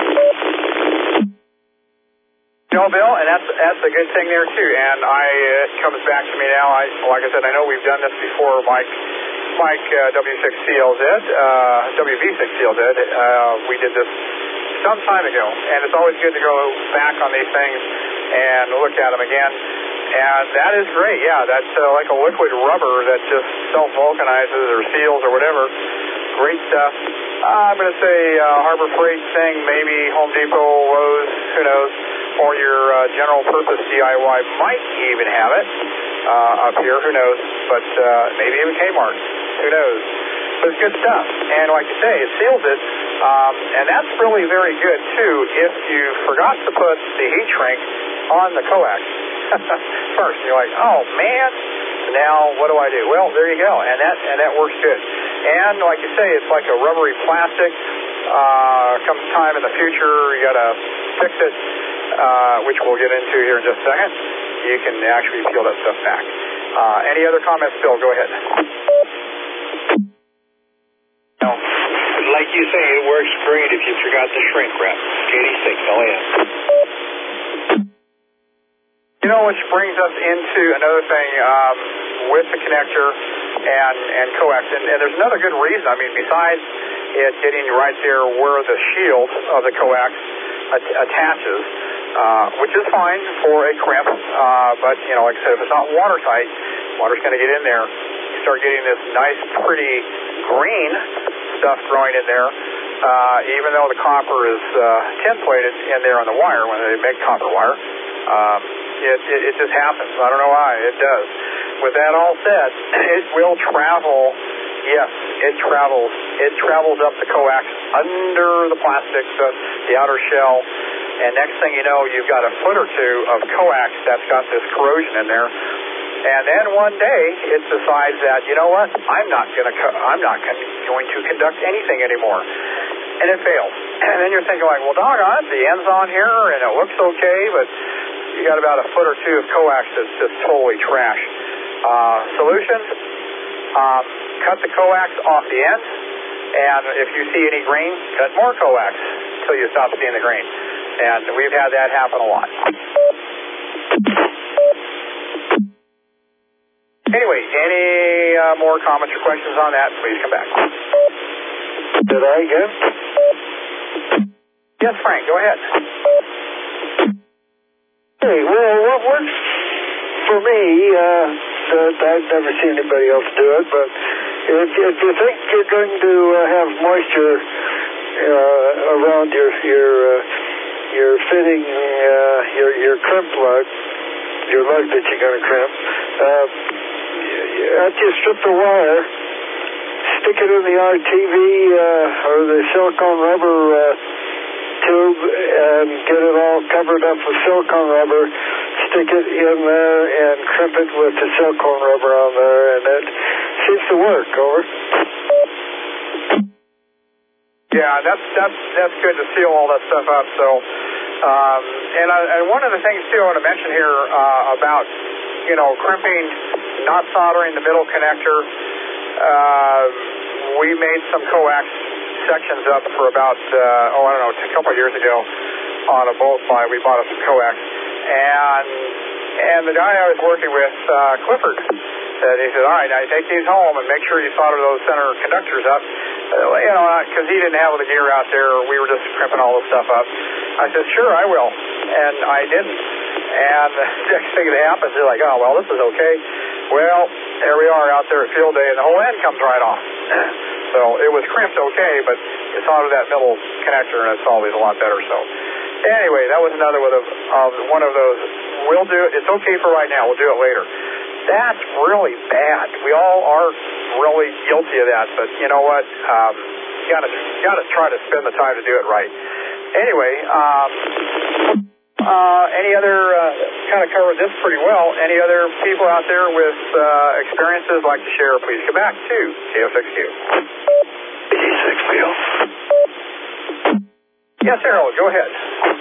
You know, Bill, and that's that's a good thing there too. And I uh, it comes back to me now. I like I said, I know we've done this before, Mike. Mike uh, W six C L Z, uh, W V six C L Z. Uh, we did this some time ago, and it's always good to go back on these things and look at them again. And that is great. Yeah, that's uh, like a liquid rubber that just self-vulcanizes or seals or whatever. Great stuff. Uh, I'm going to say uh, Harbor Freight thing, maybe Home Depot, Lowe's, who knows. Or your uh, general purpose D I Y might even have it uh, up here, who knows, but uh, maybe even Kmart, who knows. But it's good stuff, and like you say, it seals it, um, and that's really very good too if you forgot to put the heat shrink on the coax first. You're like, oh man, now what do I do? Well, there you go, and that and that works good. And like you say, it's like a rubbery plastic. Uh, comes time in the future, you got to fix it. Uh, which we'll get into here in just a second. You can actually peel that stuff back. Uh, any other comments, Bill? Go ahead. No. Like you say, it works great if you forgot the shrink wrap. Katie six, L A M. You know, which brings us into another thing um, with the connector and, and coax. And, and there's another good reason. I mean, besides it getting right there where the shield of the coax at- attaches, Uh, which is fine for a crimp, uh, but, you know, like I said, if it's not watertight, water's going to get in there. You start getting this nice, pretty green stuff growing in there, uh, even though the copper is uh, tin-plated in there on the wire when they make copper wire. Um, it, it, it just happens. I don't know why. It does. With that all said, it will travel. Yes, it travels. It travels up the coax under the plastic, the, the outer shell. And next thing you know, you've got a foot or two of coax that's got this corrosion in there. And then one day, it decides that, you know what, I'm not going to co- I'm not con- going to conduct anything anymore. And it fails. And then you're thinking like, well, doggone, the end's on here, and it looks okay, but you got about a foot or two of coax that's just totally trash. Uh, solution, um, cut the coax off the end, and if you see any green, cut more coax until you stop seeing the green. And we've had that happen a lot. Anyway, any uh, more comments or questions on that, please come back. Did I get? Yes, Frank, go ahead. Hey, well, what works for me, uh, that I've never seen anybody else do it, but if, if you think you're going to uh, have moisture uh, around your your uh, your fitting, uh, your your crimp lug, your lug that you're going to crimp, uh, after you strip the wire, stick it in the R T V uh, or the silicone rubber uh, tube and get it all covered up with silicone rubber. Stick it in there and crimp it with the silicone rubber on there, and it seems to work. Over. Yeah, that's that's that's good to seal all that stuff up. So, um, and I, and one of the things too I want to mention here uh, about you know crimping, not soldering the middle connector. Uh, we made some coax sections up for about uh, oh I don't know a couple of years ago on a bolt fly. We bought us some coax, and and the guy I was working with, uh, Clifford, And he said, all right, now you take these home and make sure you solder those center conductors up. Uh, you know, because he didn't have the gear out there. We were just crimping all the stuff up. I said, sure, I will. And I didn't. And the next thing that happens, they're like, oh, well, this is okay. Well, there we are out there at field day, and the whole end comes right off. So it was crimped okay, but you solder that middle connector, and it's always a lot better. So anyway, that was another one of, of one of those. We'll do it. It's okay for right now. We'll do it later. That's really bad. We all are really guilty of that, but you know what? Um, you gotta, gotta try to spend the time to do it right. Anyway, um, uh, any other, uh, kind of covered this pretty well. Any other people out there with uh, experiences like to share, please come back to K F X Q. eighty-six P O. Yes, Harold, go ahead.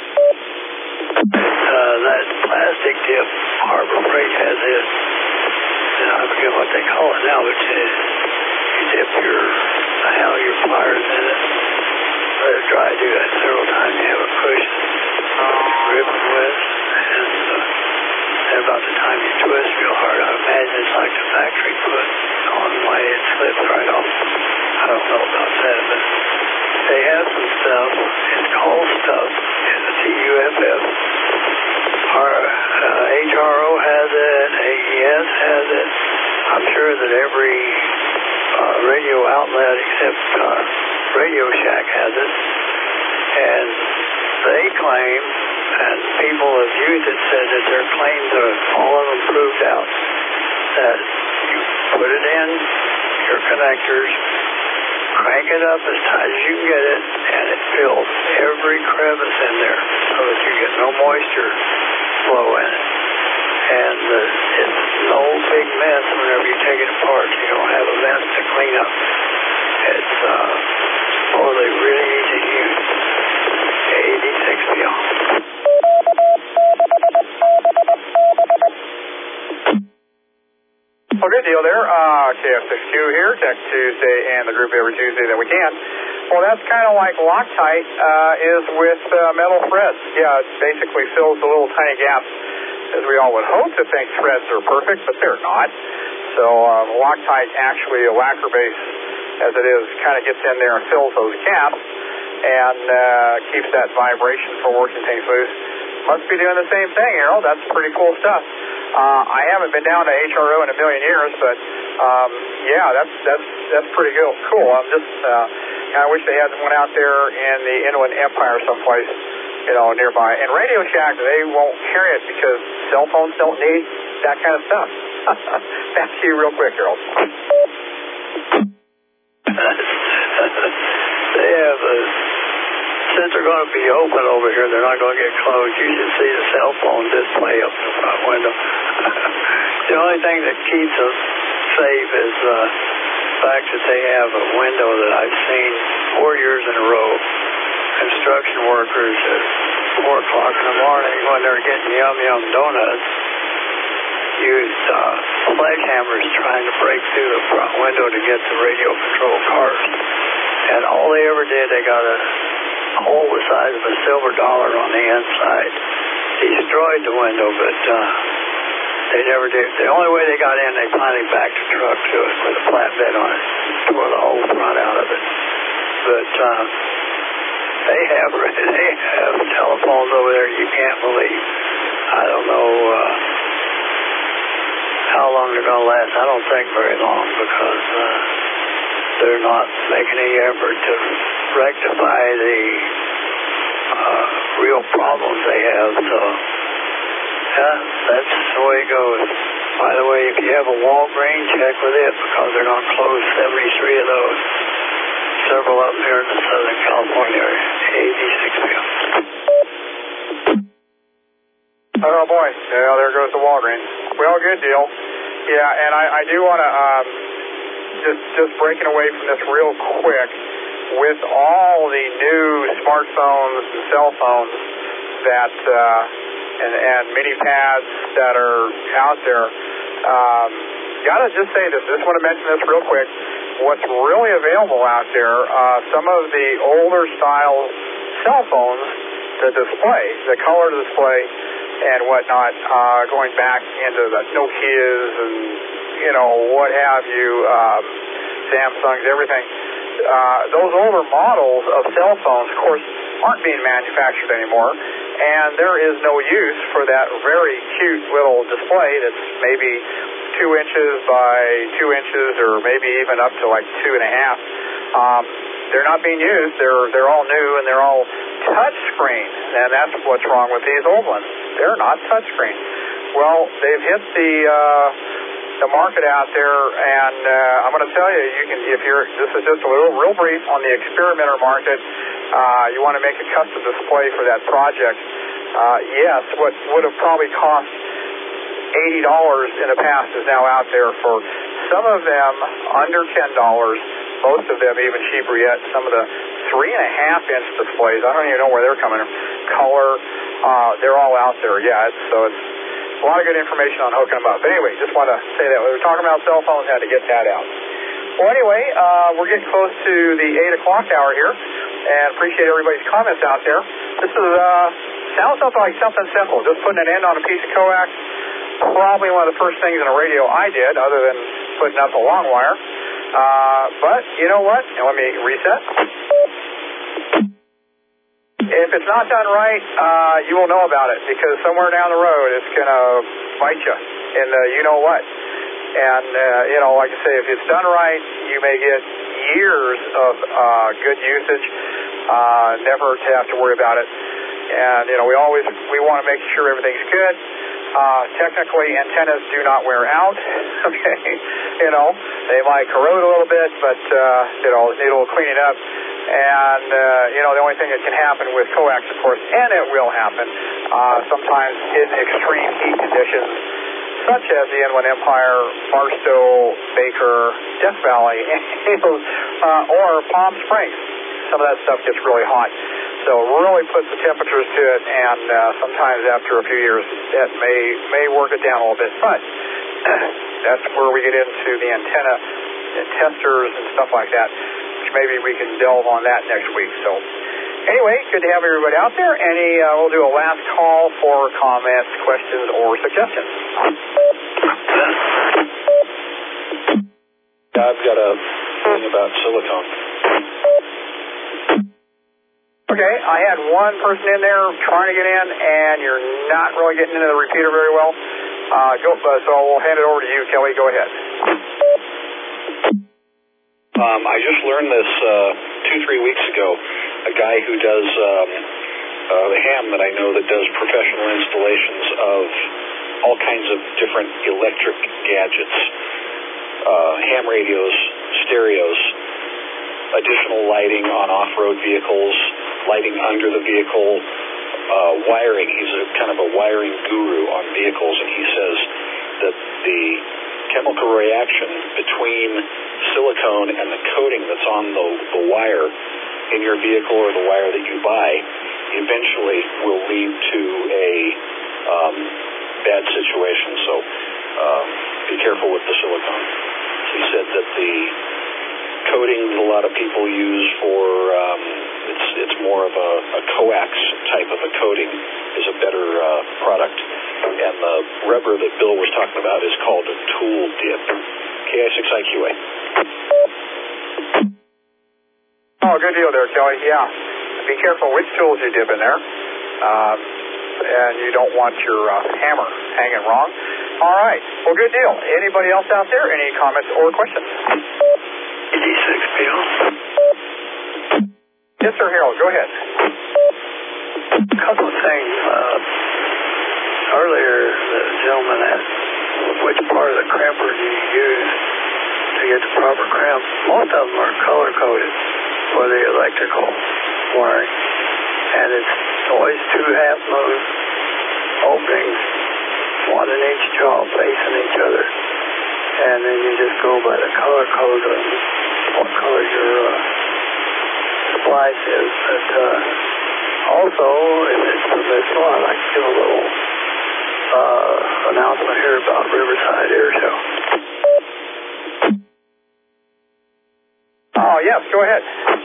Uh, that plastic dip Harbor Freight has this. I forget what they call it now, but you, you dip your, the handle of your pliers in it, let it dry, do that several times, you have a cushion, grip it with, and uh, about the time you twist real hard, I imagine it's like the factory foot on the way, it slips right off. I don't know about that, but they have some stuff, it's called stuff, it's a T U F F. Our, uh, H R O has it, A E S has it. I'm sure that every uh, radio outlet except uh, Radio Shack has it. And they claim, and people have used it, said that their claims are all of them proved out, that you put it in your connectors, crank it up as tight as you can get it, and it fills every crevice in there so that you get no moisture flow in it. And uh, it's no big mess whenever you take it apart. You don't have a mess to clean up. It's uh, totally really easy to use. eighty-six P O. Well, good deal there. Uh, K F six Q here, Tech Tuesday, and the group every Tuesday that we can. Well, that's kind of like Loctite uh, is with uh, metal threads. Yeah, it basically fills the little tiny gaps, as we all would hope to think threads are perfect, but they're not. So uh, Loctite, actually a lacquer base, as it is, kind of gets in there and fills those gaps and uh, keeps that vibration from working things loose. Must be doing the same thing, Harold. That's pretty cool stuff. Uh, I haven't been down to H R O in a million years, but um, yeah, that's that's that's pretty cool. Cool. I'm just. Uh, I wish they had one out there in the Inland Empire someplace, you know, nearby. And Radio Shack, they won't carry it because cell phones don't need that kind of stuff. Back to you real quick, Harold. They have a, since they're going to be open over here, they're not going to get closed. You should see the cell phone display up the front window. The only thing that keeps us safe is uh, the fact that they have a window that I've seen four years in a row. Construction workers at four o'clock in the morning when they're getting yum yum donuts used uh, sledgehammers trying to break through the front window to get the radio control cars. And all they ever did, they got a hole the size of a silver dollar on the inside. Destroyed the window, but uh, they never did. The only way they got in, they finally backed the truck to it with a flatbed on it, tore the whole front out of it. But uh, they have they have telephones over there you can't believe. I don't know uh, how long they're going to last. I don't think very long because uh, they're not making any effort to rectify the uh, real problems they have. So, yeah, that's the way it goes. By the way, if you have a Walgreens, check with it because they're going to close seventy-three of those. Several up here in the Southern California area. eighty-six P M. Oh, boy. Yeah, there goes the Walgreens. Well, good deal. Yeah, and I, I do want to, um, just, just breaking away from this real quick, with all the new smartphones and cell phones that, uh, and, and mini pads that are out there, um, gotta just say this, just want to mention this real quick. What's really available out there, uh, some of the older style cell phones, the display, the color display and whatnot, uh, going back into the Nokias and, you know, what have you, um, Samsungs, everything. Uh, those older models of cell phones, of course, aren't being manufactured anymore, and there is no use for that very cute little display that's maybe two inches by two inches or maybe even up to like two and a half. Um, they're not being used. They're they're all new and they're all touch screen, and that's what's wrong with these old ones. They're not touch screen. Well, they've hit the uh, the market out there, and uh, I'm going to tell you, you can if you're this is just a little real brief on the experimenter market. Uh, you want to make a custom display for that project. Uh, yes, what would have probably cost eighty dollars in the past is now out there for some of them under ten dollars, most of them even cheaper yet. Some of the three and a half inch displays, I don't even know where they're coming from. Color, uh, they're all out there. Yeah, it's, so it's a lot of good information on hooking them up. But anyway, just want to say that we were talking about cell phones, had to get that out. Well, anyway, uh, we're getting close to the eight o'clock hour here, and appreciate everybody's comments out there. This is uh, sounds something like something simple, just putting an end on a piece of coax. Probably one of the first things in a radio I did, other than putting up a long wire. Uh, but you know what? And let me reset. If it's not done right, uh, you will know about it, because somewhere down the road it's going to bite you in the you know what. And, uh, you know, like I say, if it's done right, you may get years of uh, good usage, uh, never to have to worry about it. And, you know, we always, we want to make sure everything's good. Uh, technically, antennas do not wear out, okay? You know, they might corrode a little bit, but, uh, you know, need a little cleaning up. And, uh, you know, the only thing that can happen with coax, of course, and it will happen, uh, sometimes in extreme heat conditions, such as the Inland Empire, Barstow, Baker, Death Valley, uh, or Palm Springs. Some of that stuff gets really hot. So it really puts the temperatures to it, and uh, sometimes after a few years, that may may work it down a little bit. But that's where we get into the antenna and testers and stuff like that, which maybe we can delve on that next week. So anyway, good to have everybody out there. Any, uh, we'll do a last call for comments, questions, or suggestions. I've got a thing about silicone. Okay, I had one person in there trying to get in, and you're not really getting into the repeater very well. Uh, go, uh, so we'll hand it over to you, Kelly. Go ahead. Um, I just learned this uh, two, three weeks ago. A guy who does um, uh, ham that I know that does professional installations of all kinds of different electric gadgets, uh, ham radios, stereos, additional lighting on off-road vehicles, lighting under the vehicle, uh, wiring. He's a kind of a wiring guru on vehicles, and he says that the chemical reaction between silicone and the coating that's on the, the wire in your vehicle or the wire that you buy eventually will lead to a um, bad situation. So um, be careful with the silicone. He said that the coating that a lot of people use for um, it's it's more of a, a coax type of a coating is a better uh, product, and the rubber that Bill was talking about is called a tool dip. K I six I Q A. Oh, good deal there, Kelly. Yeah, be careful which tools you dip in there, um, and you don't want your uh, hammer hanging wrong. All right, well, good deal. Anybody else out there? Any comments or questions? eighty-six, Bill. Yes, sir, Harold, go ahead. A couple of things. Uh, earlier, the gentleman asked which part of the crimper do you use to get the proper crimp. Most of them are color-coded for the electrical wiring. And it's always two half-moon openings, one in each jaw facing each other. And then you just go by the color code of what color your uh, splice is. But uh, also, if it's permissible, I'd like to give a little uh, announcement here about Riverside Air Show. Oh, yes, go ahead.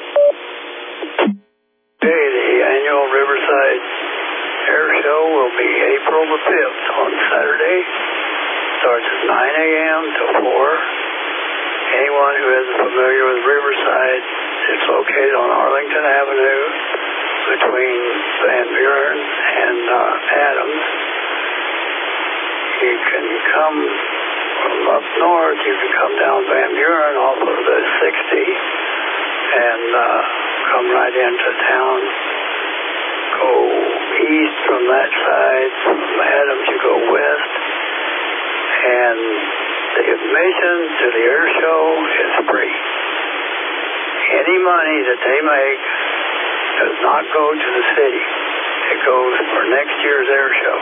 Okay, the annual Riverside Air Show will be April the fifth on Saturday starts at nine a.m. to four. Anyone who isn't familiar with Riverside, it's located on Arlington Avenue between Van Buren and uh, Adams. You can come from up north, you can come down Van Buren off of the sixty and uh, come right into town. Go east from that side, from Adams you go west, and the admission to the air show is free. Any money that they make does not go to the city. It goes for next year's air show.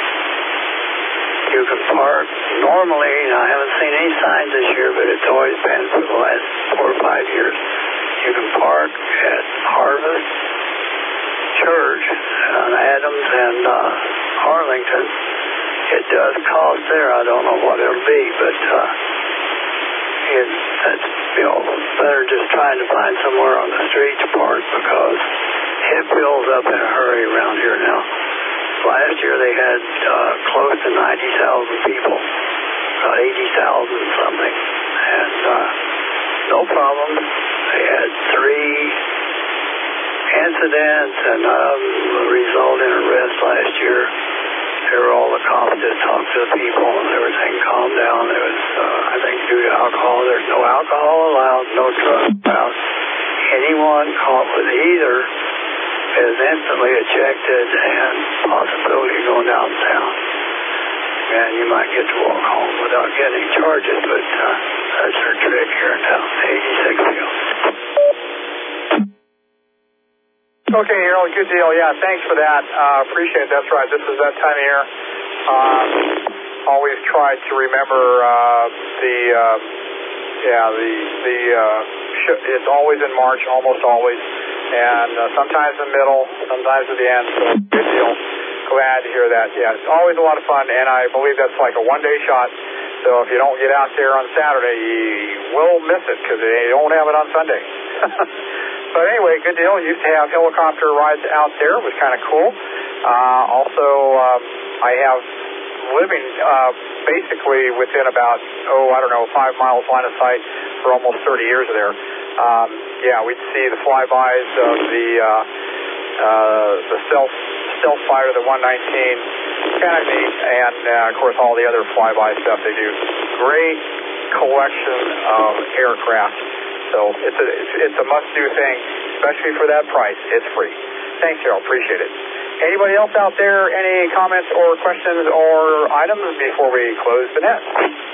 You can park normally, and I haven't seen any signs this year, but it's always been for the last four or five years. You can park at Harvest Church on Adams and uh, Arlington. It does cost there. I don't know what it'll be, but uh, it's, it's, you know, better just trying to find somewhere on the street to park because it fills up in a hurry around here now. Last year they had uh, close to ninety thousand people, about eighty thousand something, and uh, no problem. They had three incidents, and none of them resulted in arrest last year. They were all the cops just talked to the people and everything calmed down. There was, uh, I think, due to alcohol, there's no alcohol allowed, no drugs allowed. Anyone caught with either is instantly ejected and possibility of going downtown. And you might get to walk home without getting charges, but uh, that's her trick here in town, eighty-six field. Okay, Harold, good deal. Yeah, thanks for that. Uh, appreciate it. That's right. This is that time of year. Um, always try to remember uh, the, uh, yeah, the, the, uh, sh- it's always in March, almost always. And uh, sometimes in the middle, sometimes at the end. So good deal. Glad to hear that. Yeah, it's always a lot of fun, and I believe that's like a one-day shot. So if you don't get out there on Saturday, you will miss it because they don't have it on Sunday. But anyway, good deal. Used to have helicopter rides out there. It was kind of cool. Uh, also, uh, I have living uh, basically within about, oh, I don't know, five miles line of sight for almost thirty years there. Um, yeah, we'd see the flybys of the uh, uh, the stealth stealth fighter, the one nineteen, kind of neat, and uh, of course all the other flyby stuff they do. Great collection of aircraft. So it's a it's, it's a must-do thing, especially for that price. It's free. Thanks, Harold. Appreciate it. Anybody else out there? Any comments or questions or items before we close the net?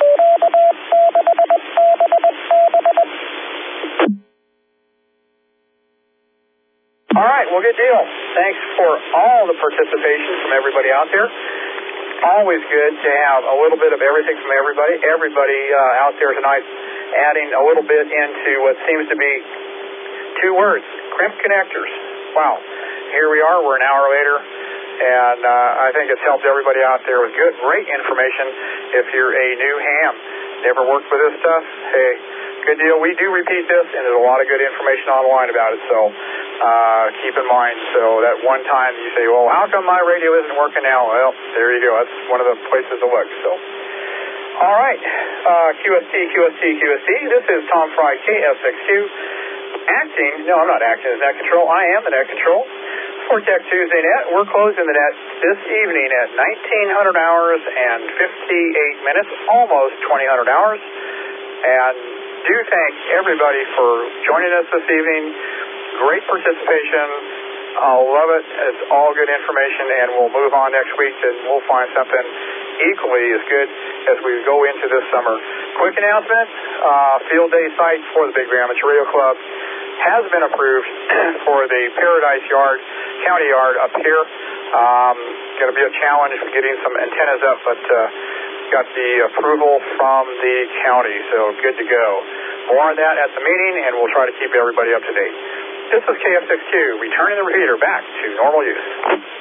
All right. Well, good deal. Thanks for all the participation from everybody out there. Always good to have a little bit of everything from everybody. Everybody uh, out there tonight adding a little bit into what seems to be two words, crimp connectors. Wow. Here we are. We're an hour later, and uh, I think it's helped everybody out there with good, great information. If you're a new ham, never worked with this stuff, hey, good deal. We do repeat this, and there's a lot of good information online about it, so uh, keep in mind. So that one time you say, well, how come my radio isn't working now? Well, there you go. That's one of the places to look. So. All right, uh, Q S T, Q S T, Q S T. This is Tom Fry, K S X Q, acting, no, I'm not acting as net control, I am the net control for Tech Tuesday Net. We're closing the net this evening at nineteen hundred hours and fifty-eight minutes, almost twenty hundred hours. And do thank everybody for joining us this evening. Great participation. I'll love it. It's all good information, and we'll move on next week, and we'll find something equally as good as we go into this summer. Quick announcement, uh, field day site for the Big Bear Amateur Radio Club has been approved for the Paradise Yard, County Yard up here. Um, going to be a challenge for getting some antennas up, but uh, got the approval from the county, so good to go. More on that at the meeting, and we'll try to keep everybody up to date. This is K F X Q, returning the repeater back to normal use.